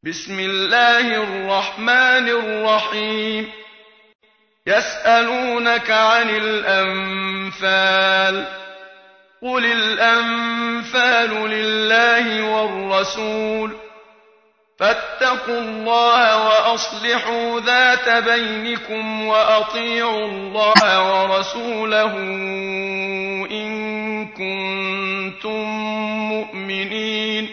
بسم الله الرحمن الرحيم يسألونك عن الأنفال قل الأنفال لله والرسول فاتقوا الله وأصلحوا ذات بينكم وأطيعوا الله ورسوله إن كنتم مؤمنين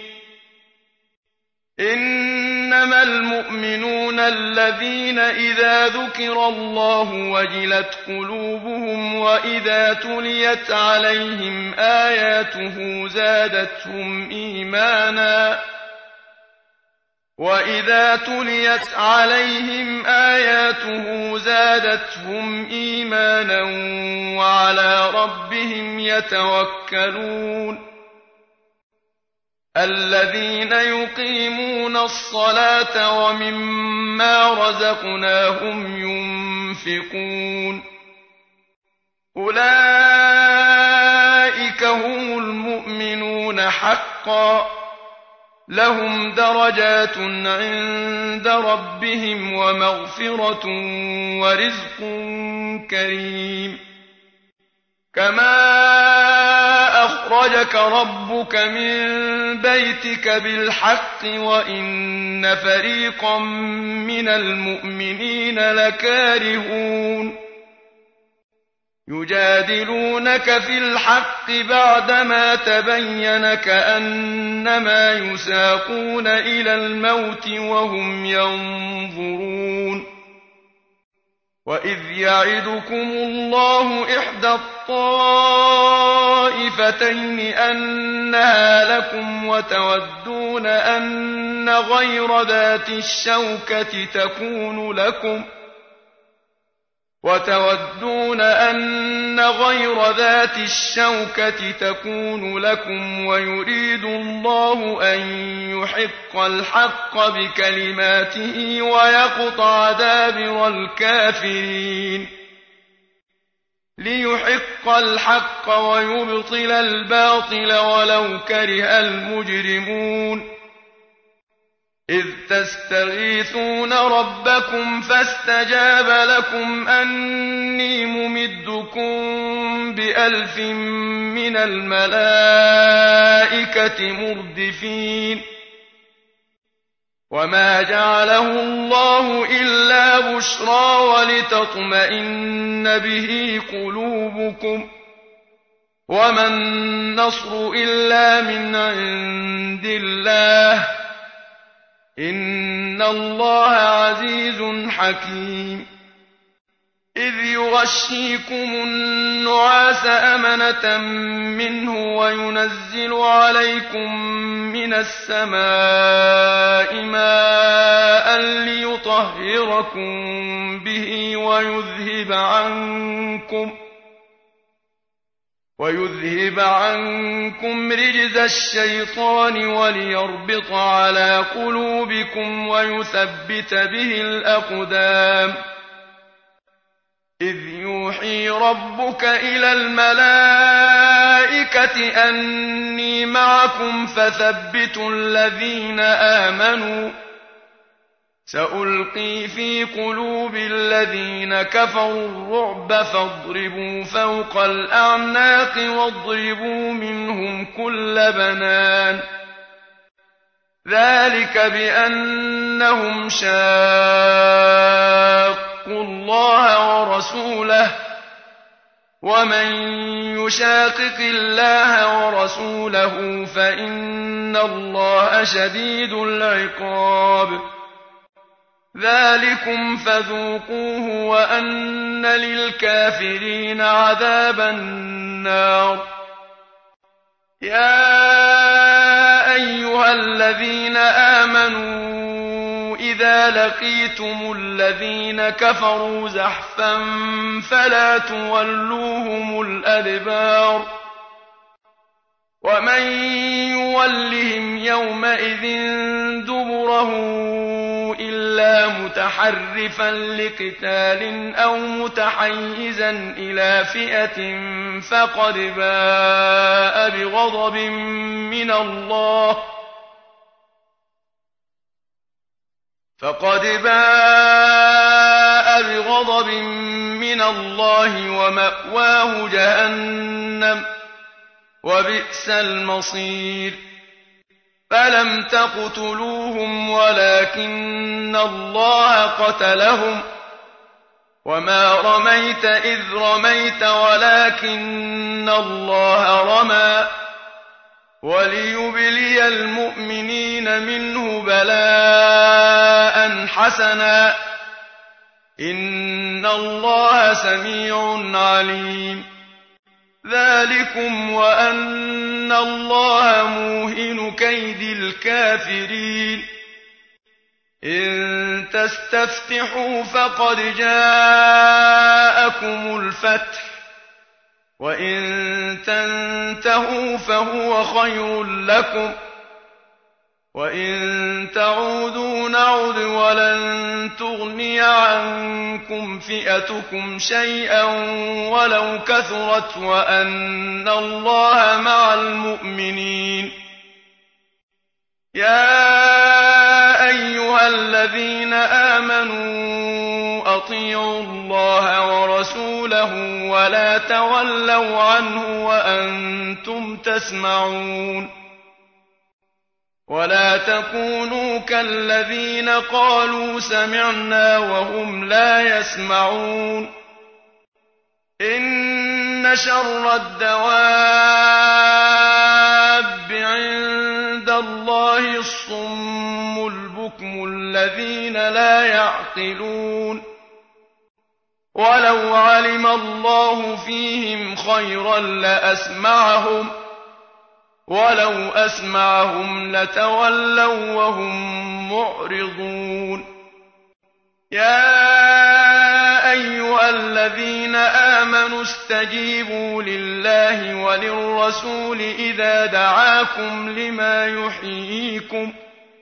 إنما المؤمنون الذين إذا ذكر الله وجلت قلوبهم وإذا تليت عليهم آياته زادتهم إيمانا وعلى ربهم يتوكلون الذين يقيمون الصلاة ومما رزقناهم ينفقون أولئك هم المؤمنون حقا لهم درجات عند ربهم ومغفرة ورزق كريم كما أخرجك ربك من بيتك بالحق وإن فريقا من المؤمنين لكارهون يجادلونك في الحق بعدما تبين كأنما يساقون إلى الموت وهم ينظرون وإذ يعدكم الله إحدى الطائفتين أنها لكم وتودون أن غير ذات الشوكة تكون لكم ويريد الله أن يحق الحق بكلماته ويقطع دابر الكافرين ليحق الحق ويبطل الباطل ولو كره المجرمون إذ تستغيثون ربكم فاستجاب لكم أني ممدكم ب1000 من الملائكة مردفين وما جعله الله إلا بشرى ولتطمئن به قلوبكم وما النصر إلا من عند الله إن الله عزيز حكيم إذ يغشيكم النعاس أمنة منه وينزل عليكم من السماء ماء ليطهركم به ويذهب عنكم رجز الشيطان وليربط على قلوبكم ويثبت به الأقدام إذ يوحي ربك إلى الملائكة أني معكم فثبتوا الذين آمنوا سألقي في قلوب الذين كفروا الرعب فاضربوا فوق الأعناق واضربوا منهم كل بنان ذلك بأنهم شاقوا الله ورسوله ومن يشاقق الله ورسوله فإن الله شديد العقاب ذلكم فذوقوه وأن للكافرين عذاب النار يا أيها الذين آمنوا إذا لقيتم الذين كفروا زحفا فلا تولوهم الأدبار ومن يولهم يومئذ دبره إلا متحرفا لقتال أو متحيزا إلى فئة فقد باء بغضب من الله فقد باء بغضب من الله ومأواه جهنم وبئس المصير فلم تقتلوهم ولكن الله قتلهم وما رميت إذ رميت ولكن الله رمى وليبلي المؤمنين منه بلاء حسنا إن الله سميع عليم ذلكم وأن الله موهن كيد الكافرين إن تستفتحوا فقد جاءكم الفتح وإن تنتهوا فهو خير لكم وإن تعودوا نعد ولن تغني عنكم فئتكم شيئا ولو كثرت وأن الله مع المؤمنين يا أيها الذين آمنوا أطيعوا الله ورسوله ولا تولوا عنه وأنتم تسمعون ولا تكونوا كالذين قالوا سمعنا وهم لا يسمعون إن شر الدواب عند الله الصم البكم الذين لا يعقلون ولو علم الله فيهم خيرا لأسمعهم ولو أسمعهم لتولوا وهم معرضون يا أيها الذين آمنوا استجيبوا لله وللرسول إذا دعاكم لما يحييكم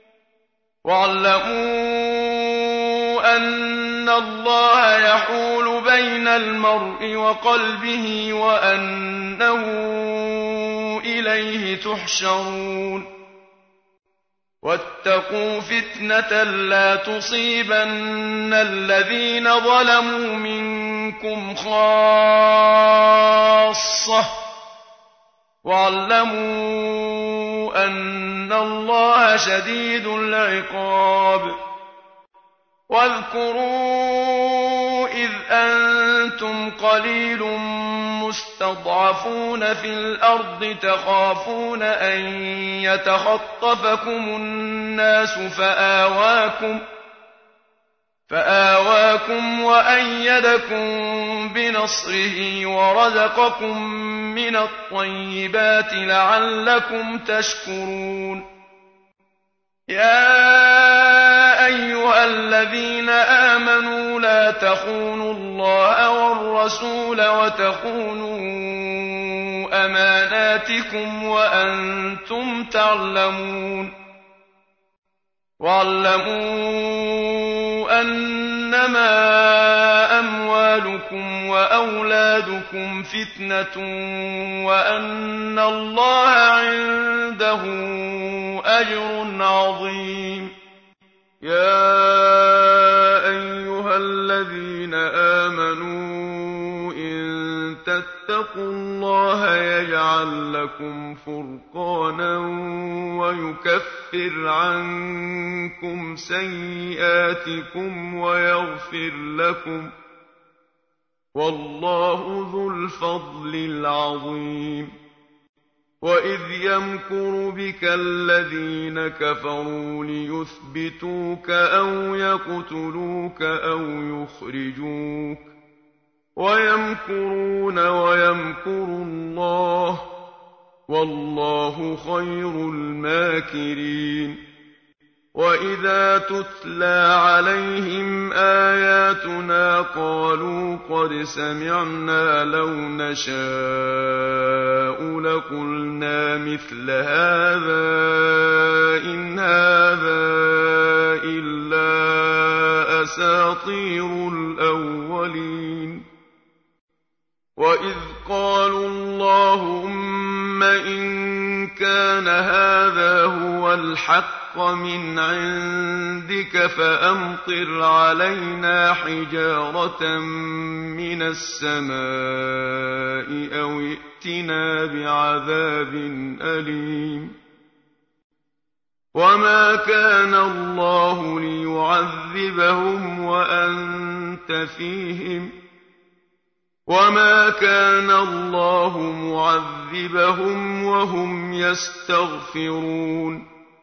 واعلموا أن الله يحول بين المرء وقلبه وأنه إليه تحشرون واتقوا فتنة لا تصيبن الذين ظلموا منكم خاصة واعلموا أن الله شديد العقاب واذكروا إذ أنتم قليل مستضعفون في الأرض تخافون أن يتخطفكم الناس فآواكم وأيدكم بنصره ورزقكم من الطيبات لعلكم تشكرون يا أيها الذين آمنوا لا تخونوا الله والرسول وتخونوا أماناتكم وأنتم تعلمون واعلموا أنما أموالكم وأولادكم فتنة وأن الله عنده أجر عظيم يا أيها الذين آمنوا إن تتقوا الله يجعل لكم فرقانا ويكفر عنكم سيئاتكم ويغفر لكم والله ذو الفضل العظيم وإذ يمكر بك الذين كفروا ليثبتوك أو يقتلوك أو يخرجوك ويمكرون ويمكر الله والله خير الماكرين وإذا تتلى عليهم آياتنا قالوا قد سمعنا لو نشاء لقلنا مثل هذا إن هذا إلا أساطير الأولين وإذ قالوا اللهم إن كان هذا هو الحق الحق من عندك فأمطر علينا حجارة من السماء أو ائتنا بعذاب أليم وما كان الله ليعذبهم وأنت فيهم وما كان الله معذبهم وهم يستغفرون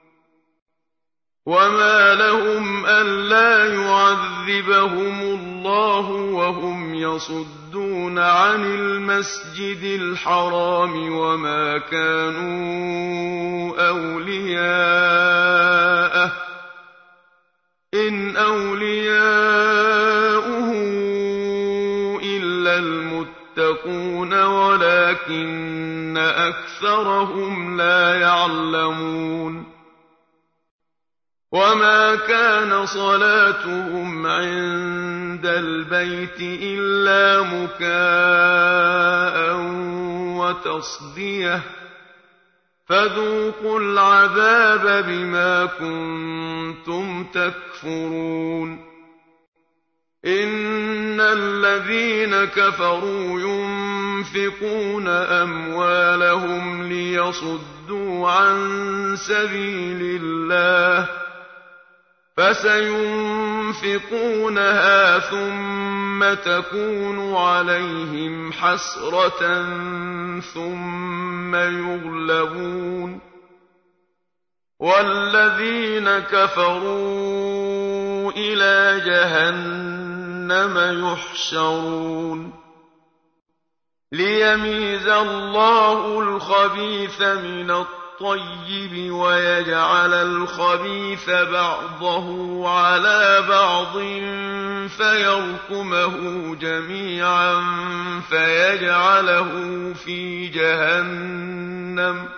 وما لهم ألا يعذبهم الله وهم يصدون عن المسجد الحرام وما كانوا أولياءه إن أولياؤه إلا المتقون ولكن أكثرهم لا يعلمون وما كان صلاتهم عند البيت إلا مكاء وتصدية فذوقوا العذاب بما كنتم تكفرون إن الذين كفروا ينفقون أموالهم ليصدوا عن سبيل الله فسينفقونها ثم تكون عليهم حسرة ثم يغلبون والذين كفروا إلى جهنم يحشرون ليميز الله الخبيث من الطيب ويجعل الخبيث بعضه على بعض فيركمه جميعا فيجعله في جهنم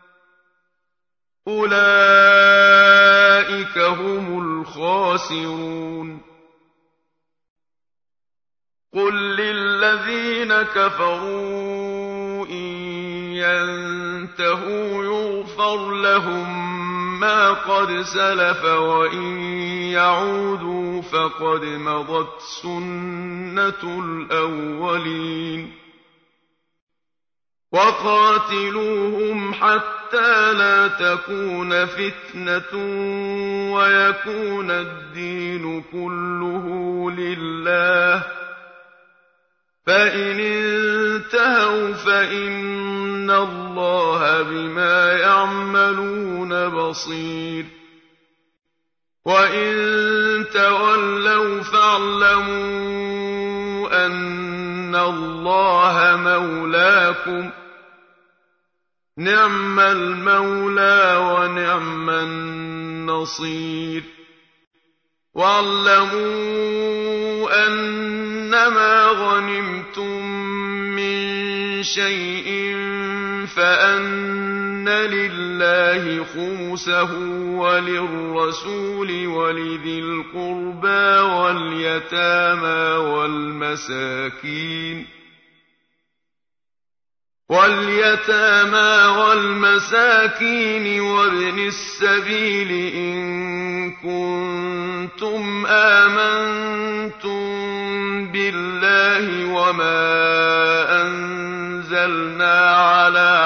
أولئك هم الخاسرون قل للذين كفروا إن ينتهوا يغفر لهم ما قد سلف وإن يعودوا فقد مضت سنة الأولين وقاتلوهم حتى لا تكون فتنة ويكون الدين كله لله فإن انتهوا فإن الله بما يعملون بصير وإن تولوا فاعلموا أن الله مولاكم نعم المولى ونعم النصير واعلموا أنما غنمتم من شيء فأن لله خمسه وللرسول ولذي القربى واليتامى والمساكين وابن السبيل إن كنتم آمنتم بالله وما أنزلنا على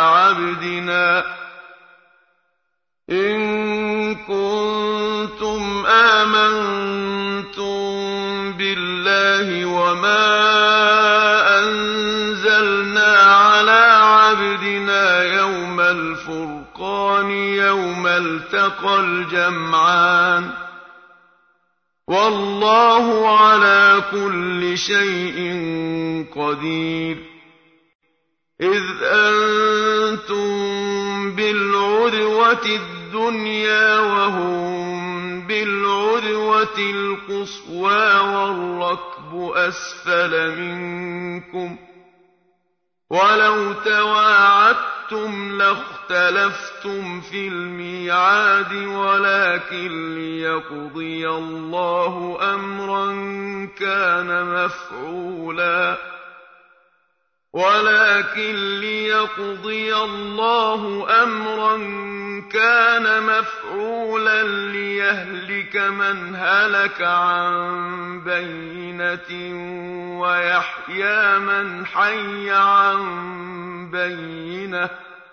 عبدنا يوم الفرقان يوم التقى الجمعان والله على كل شيء قدير إذ أنتم بالعدوة الدنيا وهم بالعدوة القصوى والركب أسفل منكم ولو تواعدتم لاختلفتم في الميعاد ولكن ليقضي الله أمرا كان مفعولا ولكن ليقضي الله أمرا كان مفعولا ليهلك من هلك عن بينة ويحيى من حي عن بينة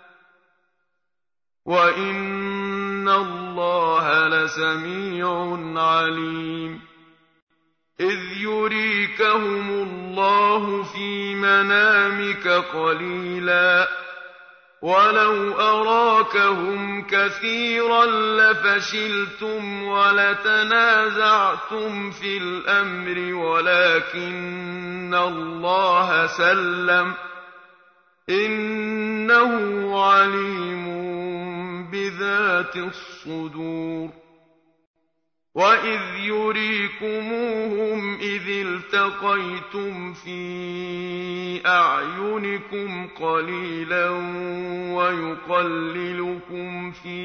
وإن الله لسميع عليم إذ يريكهم الله في منامك قليلا ولو أراكهم كثيرا لفشلتم ولتنازعتم في الأمر ولكن الله سلم إنه عليم بذات الصدور وإذ يريكموهم إذ التقيتم في أعينكم قليلا ويقللكم في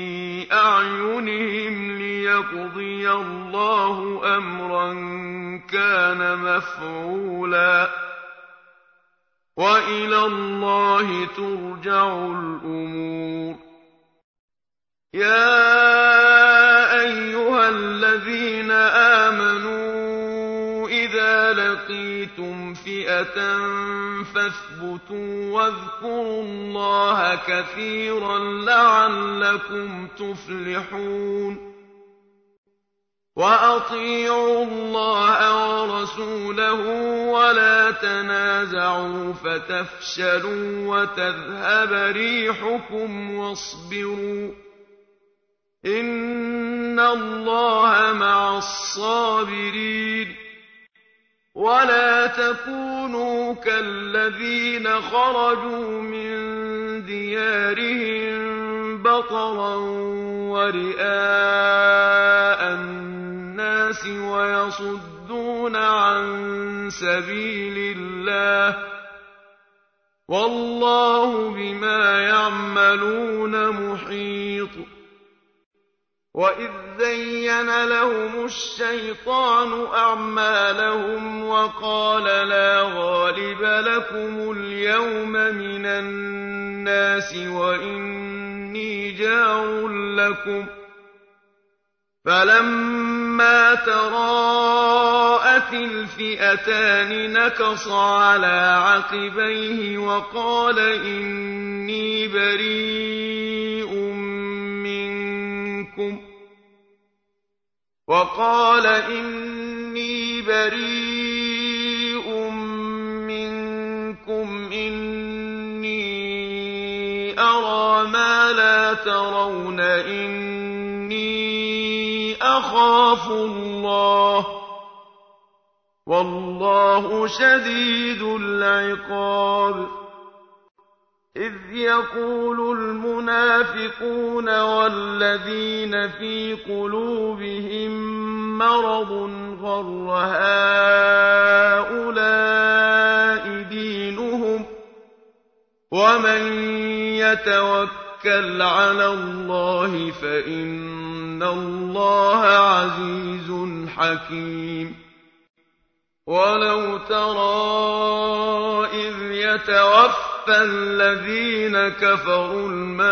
أعينهم ليقضي الله أمرا كان مفعولا وإلى الله ترجع الأمور يا أيها الذين آمنوا إذا لقيتم فئة فاثبتوا واذكروا الله كثيرا لعلكم تفلحون وأطيعوا الله ورسوله ولا تنازعوا فتفشلوا وتذهب ريحكم واصبروا إن الله مع الصابرين ولا تكونوا كالذين خرجوا من ديارهم بطرا ورئاء الناس ويصدون عن سبيل الله والله بما يعملون محيط وإذ زين لهم الشيطان أعمالهم وقال لا غالب لكم اليوم من الناس وإني جار لكم فلما تراءت الفئتان نكص على عقبيه وقال إني بريء منكم إني أرى ما لا ترون إني أخاف الله والله شديد العقاب إذ يقول المنافقون والذين في قلوبهم مرض غر هؤلاء دينهم ومن يتوكل على الله فإن الله عزيز حكيم ولو ترى إذ يتوفى الذين كفروا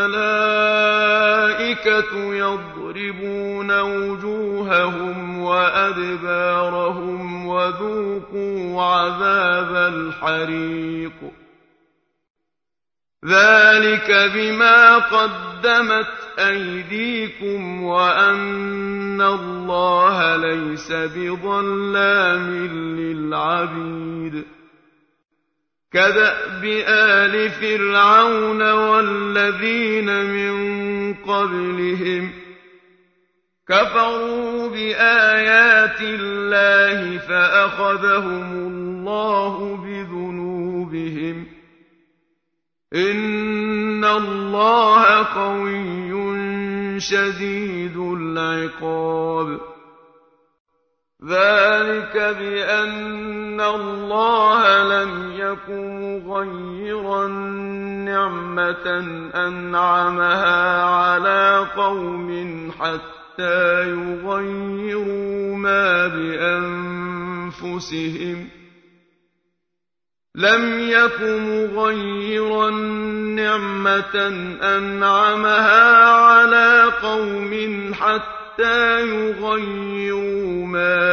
الملائكة يضربون وجوههم وأدبارهم وذوقوا عذاب الحريق ذلك بما قدمت أيديكم وأن الله ليس بظلام للعبيد كدأب آل فرعون والذين من قبلهم كفروا بآيات الله فأخذهم الله بذنوبهم إن الله قوي شديد العقاب ذلك بأن الله لم يكن مغيرا نعمة أنعمها على قوم حتى يغيروا ما بأنفسهم لم يك مغيرا نعمة أنعمها على قوم حتى يغيروا ما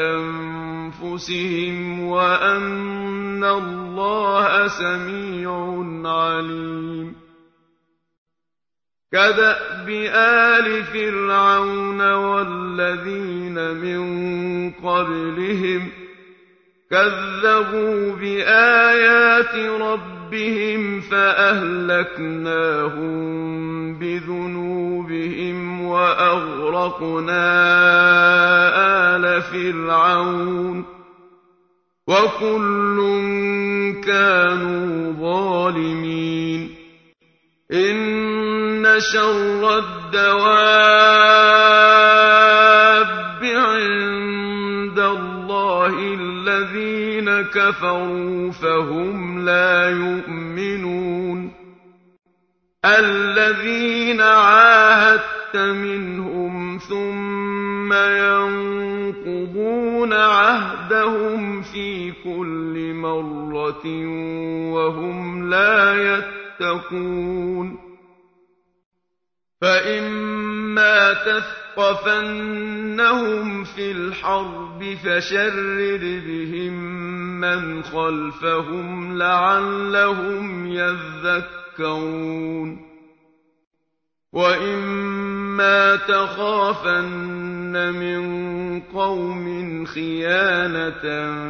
بأنفسهم وأن الله سميع عليم كدأب آل فرعون والذين من قبلهم كذبوا بآيات ربهم فأهلكناهم بذنوبهم وأغرقنا آل فرعون وكل كانوا ظالمين إن شر الدواب عند الله الذين كفروا فهم لا يؤمنون الذين عاهدت منهم ثم ينقضون عهدهم في كل مرة وهم لا يتقون فإما تثقفنهم في الحرب فشرد بهم من خلفهم لعلهم يذكرون وإما تخافن من قوم خيانة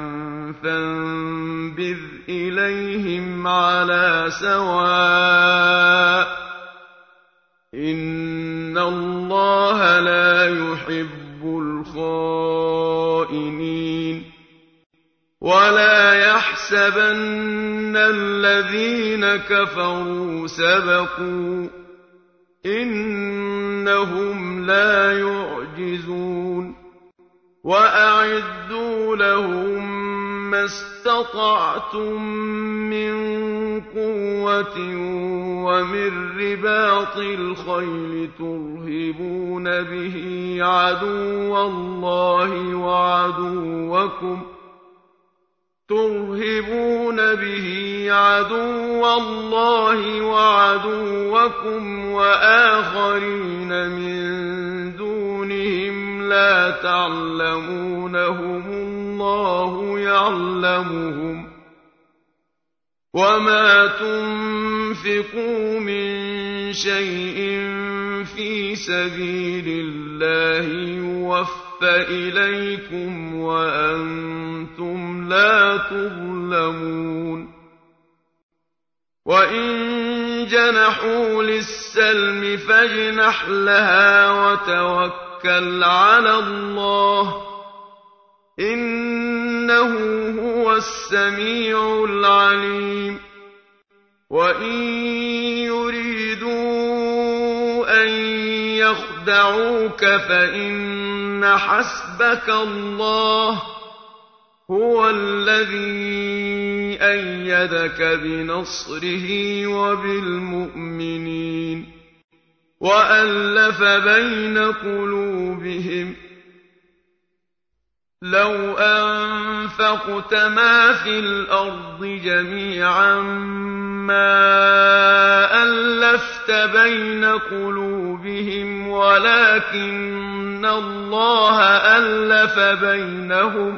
فانبذ إليهم على سواء إن الله لا يحب الخائنين ولا يحسبن الذين كفروا سبقوا إنهم لا يعجزون وأعدوا لهم ما استطعتم من قوة ومن رباط الخيل ترهبون به عدو الله وعدوكم وآخرين من دونهم لا تعلمونهم الله يعلمهم وما تنفقوا من شيء في سبيل الله يوفى إليكم وأنتم لا تظلمون وإن جنحوا للسلم فاجنح لها وتوكل على الله إنه هو السميع العليم وإن يريدوا أن يخدعوك فإن حسبك الله هو الذي أيدك بنصره وبالمؤمنين وألف بين قلوبهم لو أنفقت ما في الأرض جميعا ما ألفت بين قلوبهم ولكن الله ألف بينهم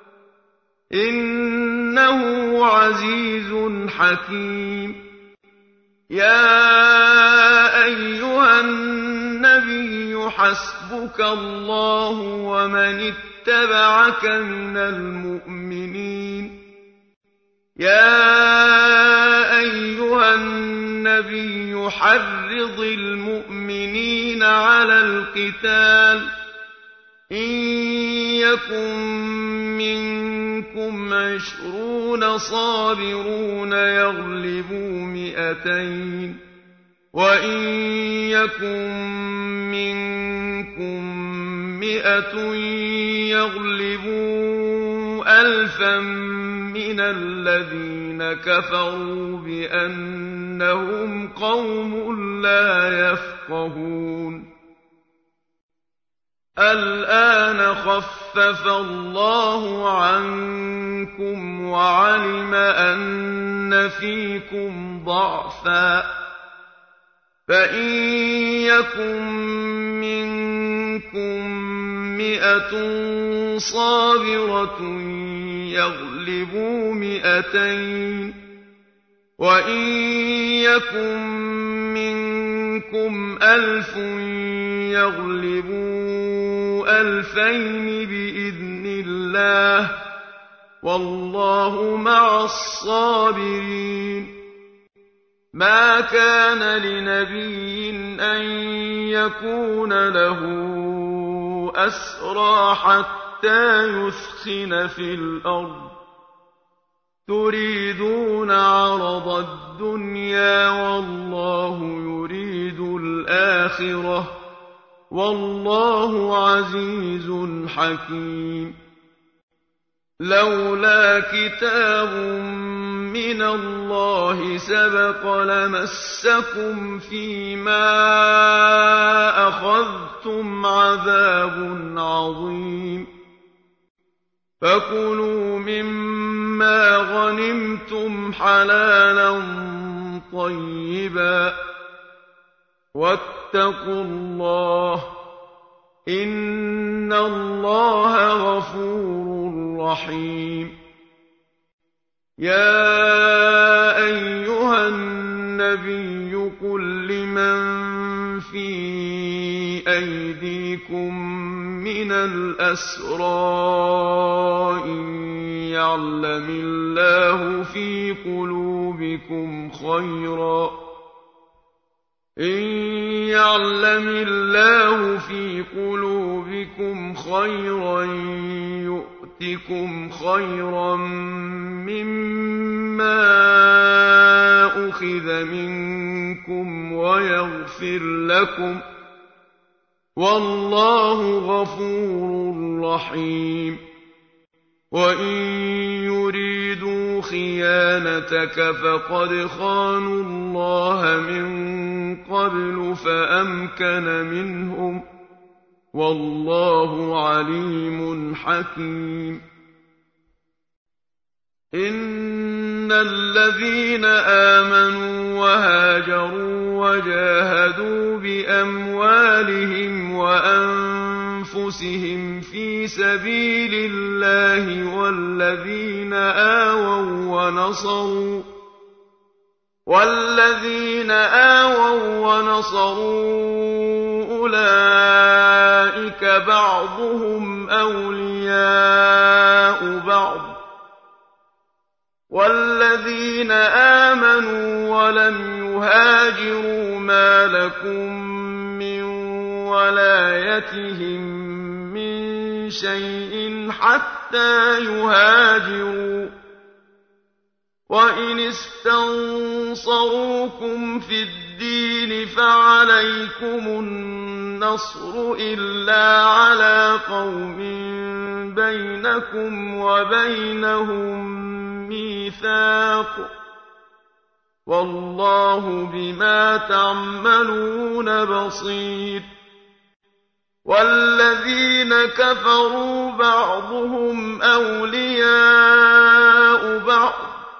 إنه عزيز حكيم يا أيها النبي حسبك الله ومن اتبعك من المؤمنين يا أيها النبي حرض المؤمنين على القتال إن يكن منكم 20 صابرون يغلبوا 200 وإن يكن منكم 100 يغلبوا 1000 من الذين كفروا بأنهم قوم لا يفقهون الآن خفف الله عنكم وعلم أن فيكم ضعفا فإن يكن منكم 100 صابرة يغلبوا 200 وإن يكن منكم 1000 يغلبوا 2000 بإذن الله والله مع الصابرين ما كان لنبي أن يكون له أسرى حتى يثخن في الأرض تريدون عرض الدنيا والله يريد الآخرة والله عزيز حكيم لولا كتاب من الله سبق لمسكم فيما أخذتم عذاب عظيم فكلوا مما غنمتم حلالا طيبا واتقوا الله إن الله غفور رحيم يا أيها النبي قل لمن في أيديكم من الأسرى إن يعلم الله في قلوبكم خيرا يؤتكم خيرا مما أخذ منكم ويغفر لكم والله غفور رحيم وإن يريدوا خيانتك فقد خانوا الله من قبل فأمكن منهم والله عليم حكيم إن الذين آمنوا وهاجروا وجاهدوا بأموالهم وأنفسهم في سبيل الله والذين آووا ونصروا أولئك بعضهم أولياء بعض والذين آمنوا ولم يهاجروا ما لكم من ولايتهم من شيء حتى يهاجروا وإن استنصروكم في الدين فعليكم النصر إلا على قوم بينكم وبينهم ميثاق والله بما تعملون بصير والذين كفروا بعضهم أولياء بعض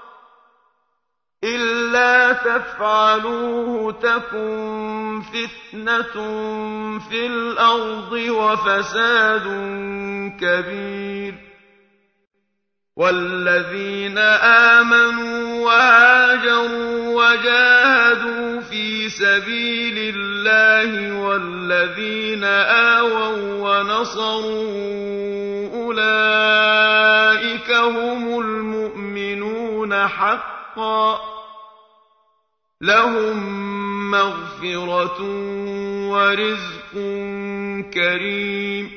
إلا تفعلوه تكن فتنة في الأرض وفساد كبير والذين آمنوا وهاجروا وجاهدوا في سبيل الله والذين آووا ونصروا أولئك هم المؤمنون حقا لهم مغفرة ورزق كريم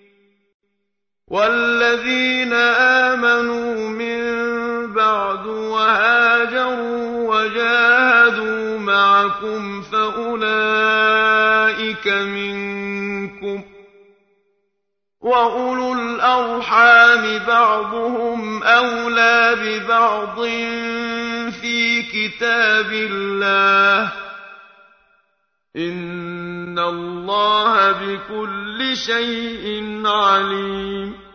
والذين آمنوا من بعد وهاجروا وجاهدوا معكم فأولئك منكم وأولو الأرحام بعضهم أولى ببعض في كتاب الله إِنَّ اللَّهَ بِكُلِّ شَيْءٍ عَلِيمٌ